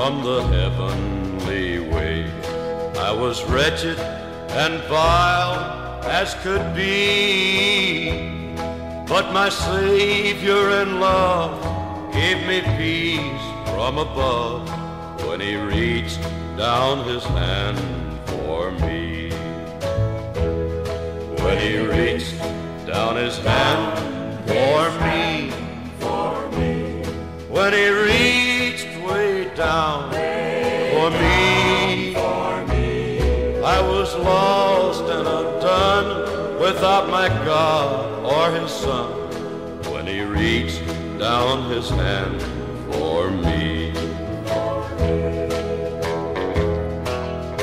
from the heavenly way. I was wretched and vile as could be, but my Savior in love gave me peace from above when He reached down His hand for me. When He reached down His hand for me, when He reached way down for me, I was lost and undone without my God or His Son. When He reached down His hand for me.